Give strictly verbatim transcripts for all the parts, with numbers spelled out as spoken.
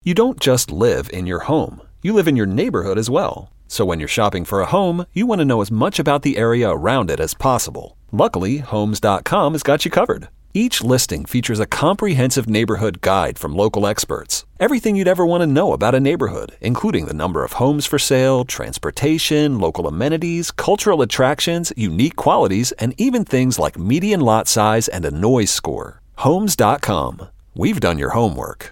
You don't just live in your home. You live in your neighborhood as well. So when you're shopping for a home, you want to know as much about the area around it as possible. Luckily, Homes dot com has got you covered. Each listing features a comprehensive neighborhood guide from local experts. Everything you'd ever want to know about a neighborhood, including the number of homes for sale, transportation, local amenities, cultural attractions, unique qualities, and even things like median lot size and a noise score. Homes dot com. We've done your homework.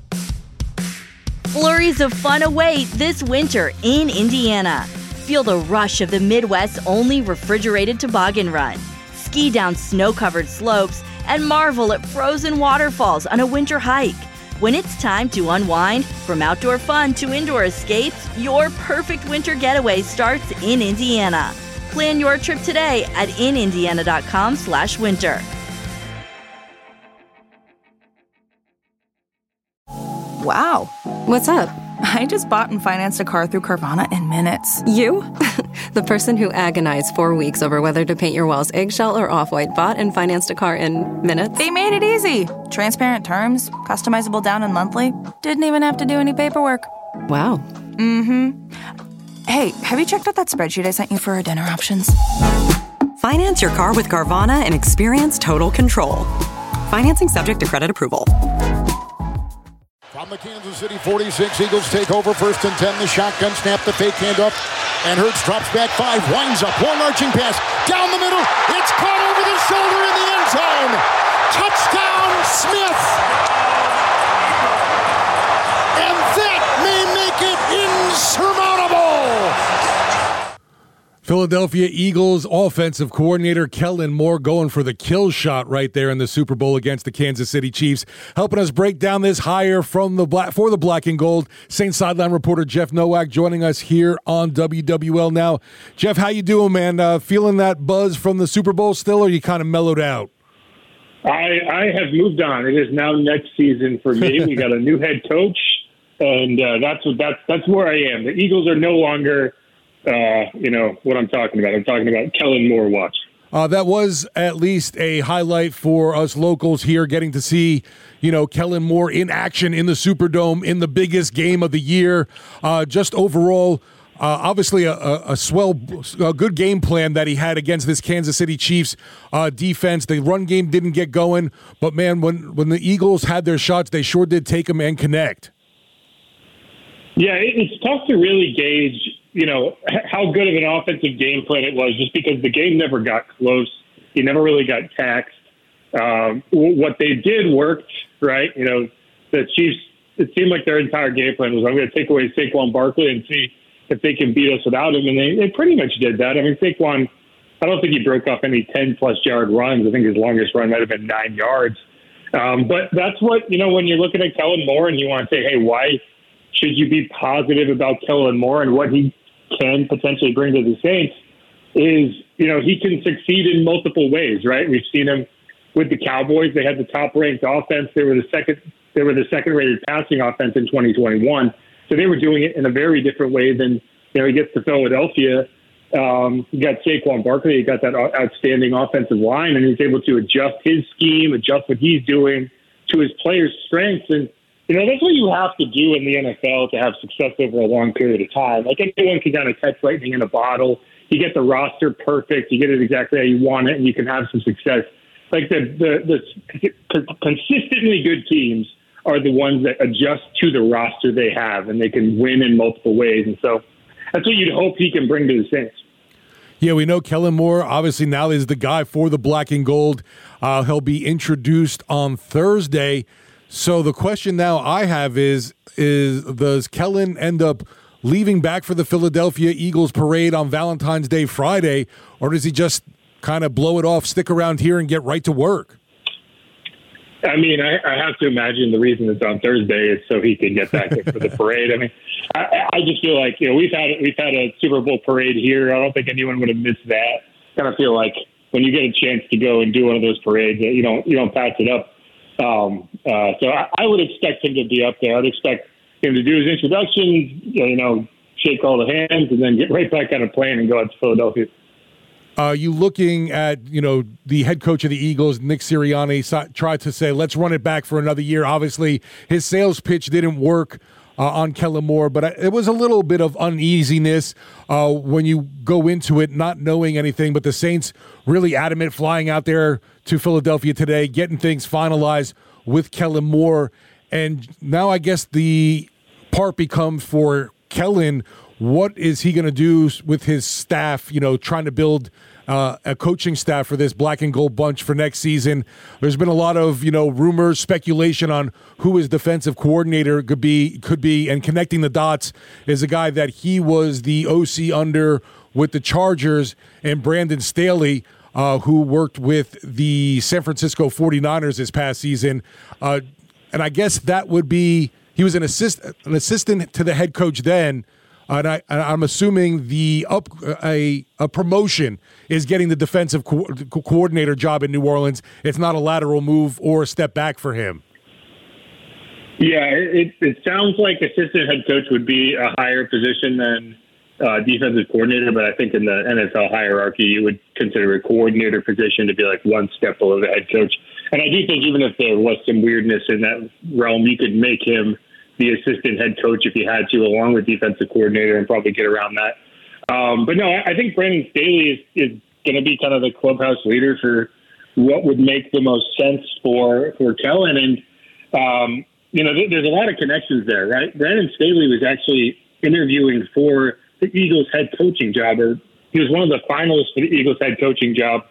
Flurries of fun await this winter in Indiana. Feel the rush of the Midwest's only refrigerated toboggan run. Ski down snow-covered slopes and marvel at frozen waterfalls on a winter hike. When it's time to unwind, from outdoor fun to indoor escapes, your perfect winter getaway starts in Indiana. Plan your trip today at in indiana dot com slash winter. Wow. What's up? I just bought and financed a car through Carvana in minutes. You? The person who agonized four weeks over whether to paint your walls eggshell or off-white bought and financed a car in minutes? They made it easy. Transparent terms, customizable down and monthly. Didn't even have to do any paperwork. Wow. Mm-hmm. Hey, have you checked out that spreadsheet I sent you for our dinner options? Finance your car with Carvana and experience total control. Financing subject to credit approval. From the Kansas City forty-six, Eagles take over first and ten. The shotgun snap, the fake handoff, and Hurts drops back five, winds up, long arching pass, down the middle. It's caught over the shoulder in the end zone. Touchdown, Smith. And that may make it insurmountable. Philadelphia Eagles offensive coordinator Kellen Moore going for the kill shot right there in the Super Bowl against the Kansas City Chiefs. Helping us break down this hire from the black for the black and gold, Saints sideline reporter Jeff Nowak joining us here on W W L Now. Jeff, how you doing, man? Uh, feeling that buzz from the Super Bowl still, or are you kind of mellowed out? I, I have moved on. It is now next season for me. We got a new head coach, and uh, that's what that's that's where I am. The Eagles are no longer. Uh, you know what I'm talking about. I'm talking about Kellen Moore watch. Uh, that was at least a highlight for us locals here, getting to see, you know, Kellen Moore in action in the Superdome in the biggest game of the year. Uh, just overall, uh, obviously a, a, a swell, a good game plan that he had against this Kansas City Chiefs uh, defense. The run game didn't get going, but man, when when the Eagles had their shots, they sure did take them and connect. Yeah, it's tough to really gauge, you know, how good of an offensive game plan it was, just because the game never got close. He never really got taxed. Um, what they did worked, right? You know, the Chiefs, it seemed like their entire game plan was, I'm going to take away Saquon Barkley and see if they can beat us without him. And they, they pretty much did that. I mean, Saquon, I don't think he broke off any ten-plus yard runs. I think his longest run might have been nine yards. Um, but that's what, you know, when you're looking at Kellen Moore and you want to say, hey, why should you be positive about Kellen Moore and what he can potentially bring to the Saints is, you know, he can succeed in multiple ways, right? We've seen him with the Cowboys. They had the top-ranked offense. They were the second. They were the second-rated passing offense in twenty twenty-one. So they were doing it in a very different way than, you know, he gets to Philadelphia. Um, you got Saquon Barkley. You got that outstanding offensive line, and he's able to adjust his scheme, adjust what he's doing to his players' strengths. And you know, that's what you have to do in the N F L to have success over a long period of time. Like, anyone can kind of catch lightning in a bottle. You get the roster perfect. You get it exactly how you want it, and you can have some success. Like, the, the, the consistently good teams are the ones that adjust to the roster they have, and they can win in multiple ways. And so that's what you'd hope he can bring to the Saints. Yeah, we know Kellen Moore obviously now is the guy for the black and gold. Uh, he'll be introduced on Thursday. So the question now I have is, is does Kellen end up leaving back for the Philadelphia Eagles parade on Valentine's Day Friday, or does he just kind of blow it off, stick around here, and get right to work? I mean, I, I have to imagine the reason it's on Thursday is so he can get back for the parade. I mean, I, I just feel like, you know, we've had we've had a Super Bowl parade here. I don't think anyone would have missed that. I kind of feel like when you get a chance to go and do one of those parades, you don't you don't pass it up. Um, uh, so I, I would expect him to be up there. I'd expect him to do his introduction, you know, shake all the hands, and then get right back on a plane and go out to Philadelphia. Uh, you looking at, you know, the head coach of the Eagles, Nick Sirianni, so, tried to say, let's run it back for another year. Obviously, his sales pitch didn't work uh, on Kellen Moore, but it was a little bit of uneasiness uh, when you go into it not knowing anything. But the Saints really adamant, flying out there to Philadelphia today, getting things finalized with Kellen Moore. And now I guess the part becomes for Kellen, what is he going to do with his staff, you know, trying to build uh, a coaching staff for this black and gold bunch for next season? There's been a lot of, you know, rumors, speculation on who his defensive coordinator could be, could be, and connecting the dots is a guy that he was the O C under with the Chargers, and Brandon Staley, uh, who worked with the San Francisco forty-niners this past season. Uh, and I guess that would be, he was an assist, an assistant to the head coach then. And, I, and I'm assuming the up a, a promotion is getting the defensive co- coordinator job in New Orleans. It's not a lateral move or a step back for him. Yeah, it, it sounds like assistant head coach would be a higher position than uh, defensive coordinator, but I think in the N F L hierarchy, you would consider a coordinator position to be like one step below the head coach. And I do think even if there was some weirdness in that realm, you could make him the assistant head coach if he had to, along with defensive coordinator, and probably get around that. Um, but no, I think Brandon Staley is, is going to be kind of the clubhouse leader for what would make the most sense for, for Kellen. And, um, you know, th- there's a lot of connections there, right? Brandon Staley was actually interviewing for the Eagles head coaching job, or he was one of the finalists for the Eagles head coaching job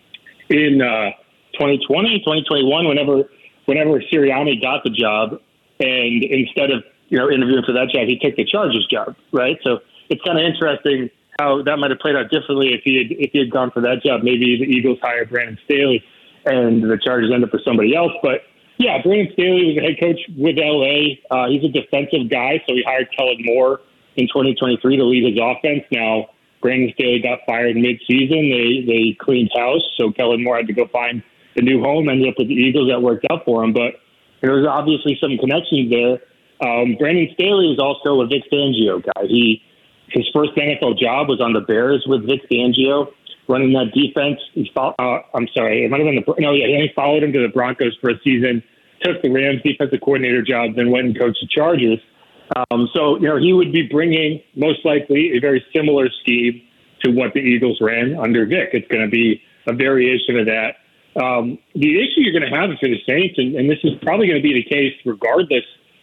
in uh, twenty twenty, twenty twenty-one, whenever, whenever Sirianni got the job. And instead of, you know, interviewing for that job, he took the Chargers job, right? So it's kind of interesting how that might have played out differently if he had if he had gone for that job. Maybe the Eagles hired Brandon Staley and the Chargers end up with somebody else. But yeah, Brandon Staley was a head coach with L A. Uh, he's a defensive guy, so he hired Kellen Moore in twenty twenty-three to lead his offense. Now, Brandon Staley got fired mid-season. They they cleaned house, so Kellen Moore had to go find a new home. Ended up with the Eagles. That worked out for him, but there was obviously some connections there. Um, Brandon Staley is also a Vic Fangio guy. He his first N F L job was on the Bears with Vic Fangio, running that defense. He fo- uh, I'm sorry, it might have been the no, yeah. He followed him to the Broncos for a season, took the Rams defensive coordinator job, then went and coached the Chargers. Um, so you know he would be bringing most likely a very similar scheme to what the Eagles ran under Vic. It's going to be a variation of that. Um, the issue you're going to have for the Saints, and, and this is probably going to be the case regardless,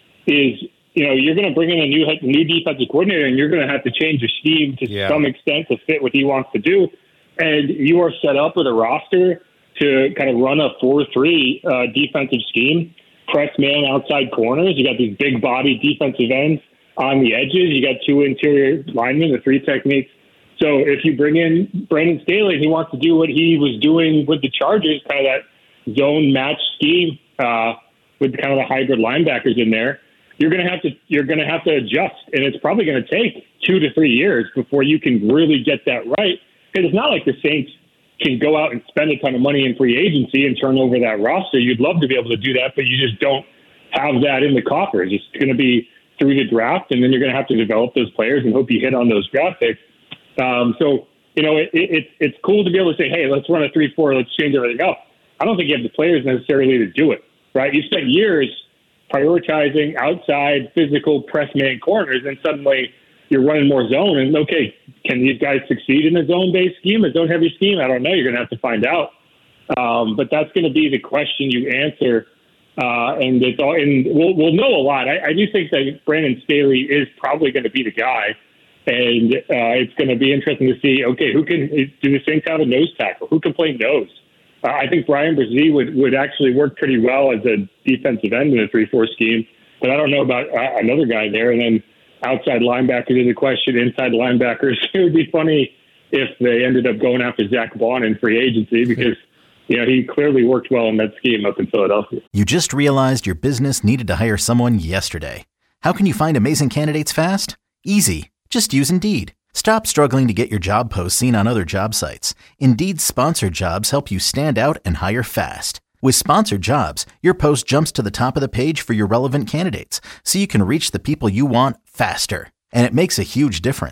is, you know, you're going to bring in a new new defensive coordinator, and you're going to have to change the scheme to yeah. some extent to fit what he wants to do. And you are set up with a roster to kind of run a four three uh, defensive scheme, press man outside corners. You got these big body defensive ends on the edges. You got two interior linemen, the three techniques. So if you bring in Brandon Staley and he wants to do what he was doing with the Chargers, kind of that zone match scheme uh, with kind of the hybrid linebackers in there, you're going to have to you're going to have to adjust, and it's probably going to take two to three years before you can really get that right. Because it's not like the Saints can go out and spend a ton of money in free agency and turn over that roster. You'd love to be able to do that, but you just don't have that in the coffers. It's going to be through the draft, and then you're going to have to develop those players and hope you hit on those draft picks. Um, so, you know, it, it, it's cool to be able to say, hey, let's run a three four, let's change everything up. I don't think you have the players necessarily to do it, right? You spent years prioritizing outside physical press man corners, and suddenly you're running more zone. And, okay, can these guys succeed in a zone-based scheme, a zone-heavy scheme? I don't know. You're going to have to find out. Um, but that's going to be the question you answer. Uh, and it's all, and we'll, we'll know a lot. I, I do think that Brandon Staley is probably going to be the guy. And uh, it's going to be interesting to see, okay, who can do the Saints have a nose tackle? Who can play nose? Uh, I think Brian Brzee would, would actually work pretty well as a defensive end in a three four scheme. But I don't know about uh, another guy there. And then outside linebackers is a question. Inside linebackers, it would be funny if they ended up going after Zach Bond in free agency because, you know, he clearly worked well in that scheme up in Philadelphia. You just realized your business needed to hire someone yesterday. How can you find amazing candidates fast? Easy. Just use Indeed. Stop struggling to get your job posts seen on other job sites. Indeed's sponsored jobs help you stand out and hire fast. With sponsored jobs, your post jumps to the top of the page for your relevant candidates, so you can reach the people you want faster. And it makes a huge difference.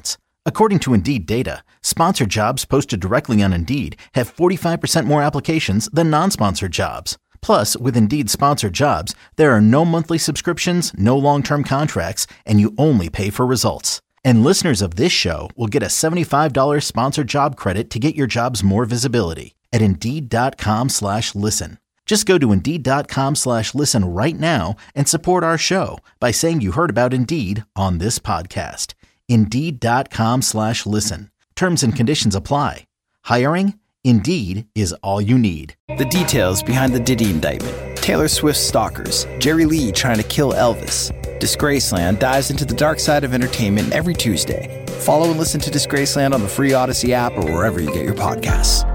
According to Indeed data, sponsored jobs posted directly on Indeed have forty-five percent more applications than non-sponsored jobs. Plus, with Indeed sponsored jobs, there are no monthly subscriptions, no long-term contracts, and you only pay for results. And listeners of this show will get a seventy-five dollars sponsored job credit to get your jobs more visibility at Indeed.com slash listen. Just go to Indeed.com slash listen right now and support our show by saying you heard about Indeed on this podcast. Indeed.com slash listen. Terms and conditions apply. Hiring? Indeed is all you need. The details behind the Diddy indictment. Taylor Swift's stalkers. Jerry Lee trying to kill Elvis. Disgraceland dives into the dark side of entertainment every Tuesday. Follow and listen to Disgraceland on the free Odyssey app or wherever you get your podcasts.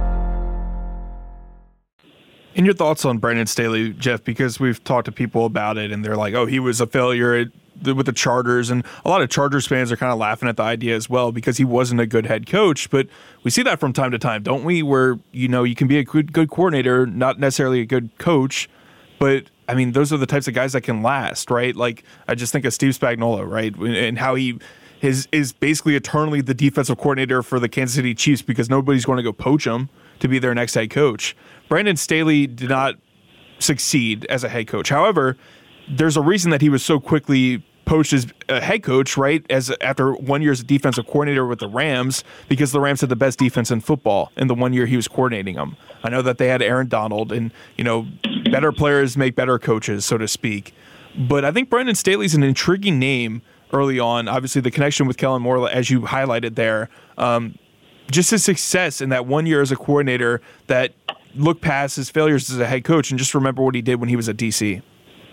And your thoughts on Brandon Staley, Jeff, because we've talked to people about it and they're like, oh, he was a failure at the, with the Chargers. And a lot of Chargers fans are kind of laughing at the idea as well because he wasn't a good head coach. But we see that from time to time, don't we? Where, you know, you can be a good, good coordinator, not necessarily a good coach. But, I mean, those are the types of guys that can last, right? Like, I just think of Steve Spagnuolo, right? And how he is, is basically eternally the defensive coordinator for the Kansas City Chiefs because nobody's going to go poach him to be their next head coach. Brandon Staley did not succeed as a head coach. However, there's a reason that he was so quickly poached as a head coach, right? As after one year as a defensive coordinator with the Rams, because the Rams had the best defense in football in the one year he was coordinating them. I know that they had Aaron Donald, and you know, better players make better coaches, so to speak. But I think Brandon Staley's an intriguing name early on. Obviously, the connection with Kellen Moore, as you highlighted there, um, just his success in that one year as a coordinator that look past his failures as a head coach and just remember what he did when he was at D C.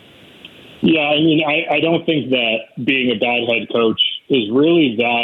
Yeah, I mean, I, I don't think that being a bad head coach is really that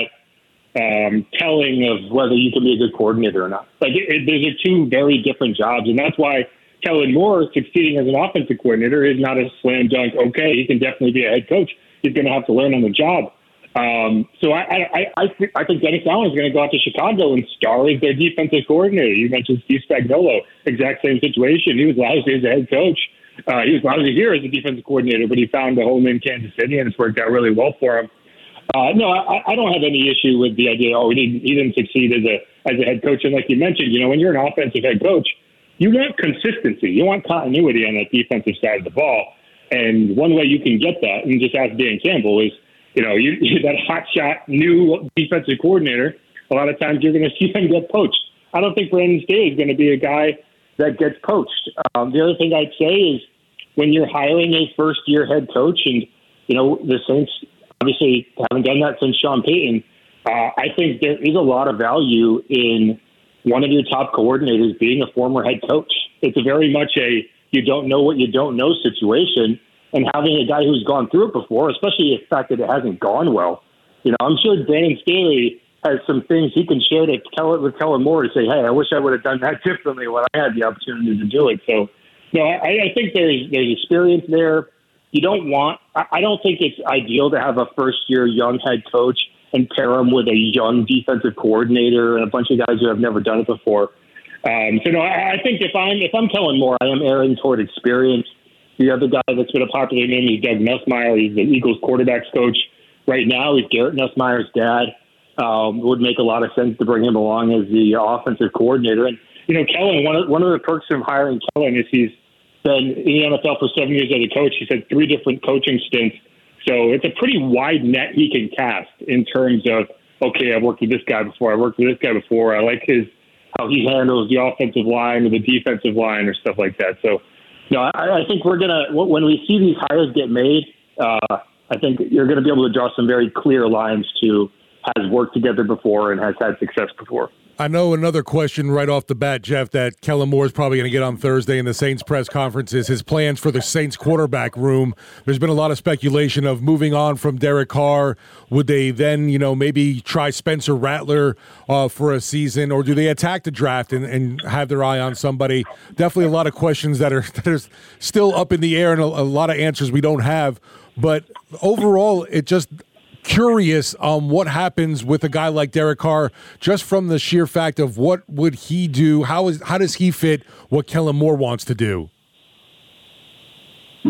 um, telling of whether you can be a good coordinator or not. Like, it, it, those are two very different jobs, and that's why Kellen Moore succeeding as an offensive coordinator is not a slam dunk. Okay, he can definitely be a head coach. He's going to have to learn on the job. Um, so I, I, I, th- I think Dennis Allen is going to go out to Chicago and star as their defensive coordinator. You mentioned Steve Spagnuolo, exact same situation. He was lousy as a head coach. Uh, he was lousy here as a defensive coordinator, but he found a home in Kansas City, and it's worked out really well for him. Uh, no, I, I don't have any issue with the idea. Oh, he didn't, he didn't succeed as a as a head coach. And like you mentioned, you know, when you're an offensive head coach, you want consistency. You want continuity on that defensive side of the ball. And one way you can get that, and just ask Dan Campbell, is you know, you, that hotshot new defensive coordinator, a lot of times you're going to see him get poached. I don't think Brandon Staley is going to be a guy that gets poached. Um, the other thing I'd say is when you're hiring a first-year head coach, and, you know, the Saints obviously haven't done that since Sean Payton, uh, I think there is a lot of value in one of your top coordinators being a former head coach. It's a very much a you don't know what you don't know situation. And having a guy who's gone through it before, especially the fact that it hasn't gone well, you know, I'm sure Brandon Staley has some things he can share to Kellen, with Kellen Moore to say, hey, I wish I would have done that differently when I had the opportunity to do it. So, no, I, I think there's there's experience there. You don't want – I don't think it's ideal to have a first-year young head coach and pair him with a young defensive coordinator and a bunch of guys who have never done it before. Um, so, no, I, I think if I'm if I'm Kellen Moore, I am erring toward experience. The other guy that's been a popular name is Doug Nussmeier. He's the Eagles quarterbacks coach right now. He's Garrett Nussmeier's dad. Um, it would make a lot of sense to bring him along as the offensive coordinator. And, you know, Kellen, one of, one of the perks of hiring Kellen is he's been in the N F L for seven years as a coach. He's had three different coaching stints. So it's a pretty wide net he can cast in terms of, okay, I've worked with this guy before. I worked with this guy before. I like his how he handles the offensive line or the defensive line or stuff like that. So, No, I, I think we're going to, when we see these hires get made, uh, I think you're going to be able to draw some very clear lines to has worked together before and has had success before. I know another question right off the bat, Jeff, that Kellen Moore is probably going to get on Thursday in the Saints press conference is his plans for the Saints quarterback room. There's been a lot of speculation of moving on from Derek Carr. Would they then, you know, maybe try Spencer Rattler uh, for a season, or do they attack the draft and, and have their eye on somebody? Definitely a lot of questions that are, that are still up in the air and a, a lot of answers we don't have. But overall, it just – curious on um, what happens with a guy like Derek Carr, just from the sheer fact of what would he do? How is how does he fit what Kellen Moore wants to do? Yeah,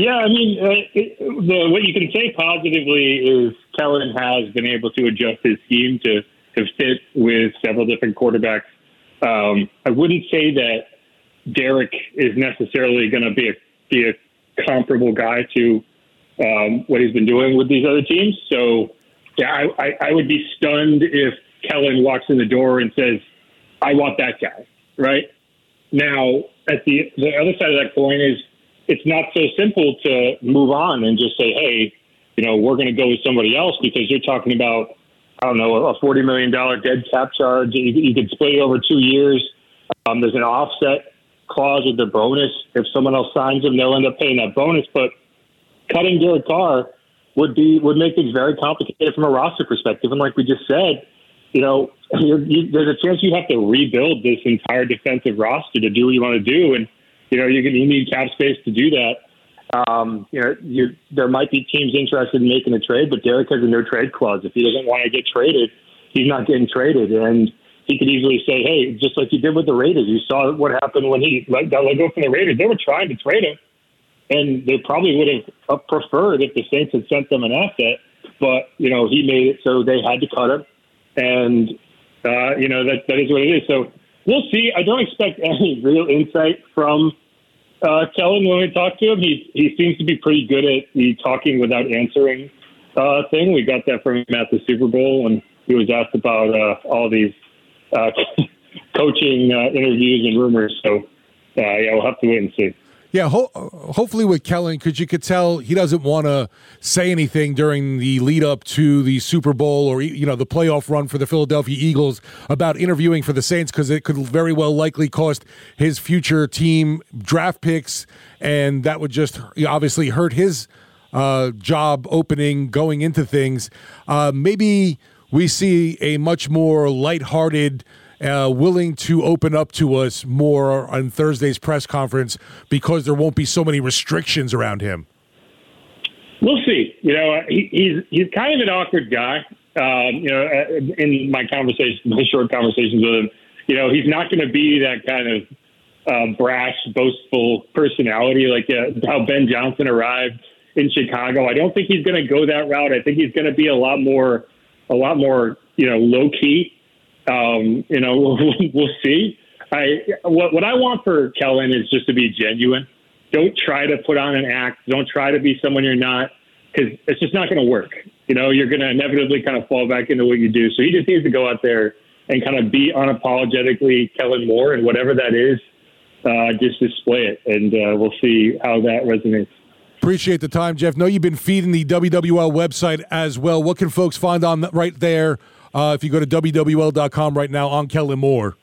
Yeah, I mean, uh, it, the, what you can say positively is Kellen has been able to adjust his scheme to, to fit with several different quarterbacks. Um, I wouldn't say that Derek is necessarily going to be a, be a comparable guy to um, what he's been doing with these other teams. So, yeah, I, I, I would be stunned if Kellen walks in the door and says, I want that guy, right? Now, at the the other side of that coin is it's not so simple to move on and just say, hey, you know, we're going to go with somebody else because you're talking about, I don't know, a forty million dollars dead cap charge. You, you could split it over two years. Um, there's an offset clause with the bonus. If someone else signs him, they'll end up paying that bonus. But cutting Derek Carr would be would make things very complicated from a roster perspective. And like we just said, you know, you're, you, there's a chance you have to rebuild this entire defensive roster to do what you want to do. And, you know, you're going to need cap space to do that. Um, you know, you, there might be teams interested in making a trade, but Derek has a no trade clause. If he doesn't want to get traded, he's not getting traded. And he could easily say, hey, just like you did with the Raiders, you saw what happened when he let, got let go from the Raiders. They were trying to trade him, and they probably would have preferred if the Saints had sent them an asset. But, you know, he made it so they had to cut him. And, uh, you know, that that is what it is. So we'll see. I don't expect any real insight from uh, Kellen when we talk to him. He he seems to be pretty good at the talking without answering uh, thing. We got that from him at the Super Bowl when he was asked about uh, all these uh, coaching uh, interviews and rumors. So, uh, yeah, we'll have to wait and see. Yeah, ho- hopefully with Kellen, because you could tell he doesn't want to say anything during the lead up to the Super Bowl or, you know, the playoff run for the Philadelphia Eagles about interviewing for the Saints, because it could very well likely cost his future team draft picks, and that would just obviously hurt his uh, job opening going into things. Uh, maybe we see a much more lighthearted Uh, willing to open up to us more on Thursday's press conference because there won't be so many restrictions around him. We'll see. You know, he, he's he's kind of an awkward guy. Um, you know, in my conversation, my short conversations with him, you know, he's not going to be that kind of uh, brash, boastful personality like uh, how Ben Johnson arrived in Chicago. I don't think he's going to go that route. I think he's going to be a lot more, a lot more, you know, low key. Um, you know, we'll, we'll see. I what what I want for Kellen is just to be genuine. Don't try to put on an act. Don't try to be someone you're not, because it's just not going to work. You know, you're going to inevitably kind of fall back into what you do. So he just needs to go out there and kind of be unapologetically Kellen Moore, and whatever that is, uh, just display it, and uh, we'll see how that resonates. Appreciate the time, Jeff. Know you've been feeding the W W L website as well. What can folks find on right there? Uh, if you go to W W L dot com right now on Kellen Moore.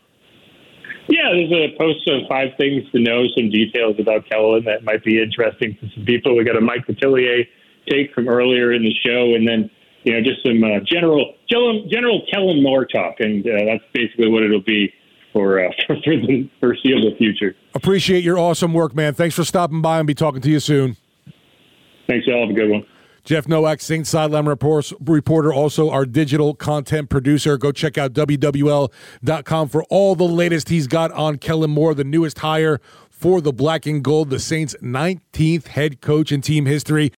Yeah, there's a post of five things to know, some details about Kellen that might be interesting to some people. We got a Mike Patillier take from earlier in the show, and then, you know, just some uh, general, general general Kellen Moore talk, and uh, that's basically what it'll be for, uh, for the foreseeable future. Appreciate your awesome work, man. Thanks for stopping by, and be talking to you soon. Thanks, y'all. Have a good one. Jeff Nowak, Saints Sideline reporter, also our digital content producer. Go check out W W L dot com for all the latest he's got on Kellen Moore, the newest hire for the Black and Gold, the Saints' nineteenth head coach in team history.